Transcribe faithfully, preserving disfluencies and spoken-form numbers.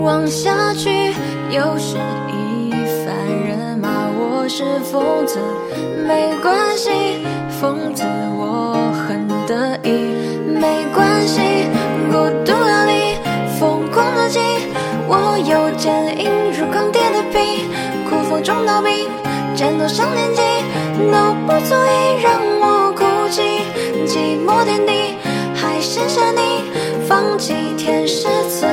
望下去，又是一番人马，我是疯子，没关系，疯子我很得意，没关系，孤独压力，疯狂的劲，我有坚硬如钢铁的皮，酷风中逃避，战斗像连击，都不足以让我哭泣，寂寞天地，还剩下你，放弃天使赐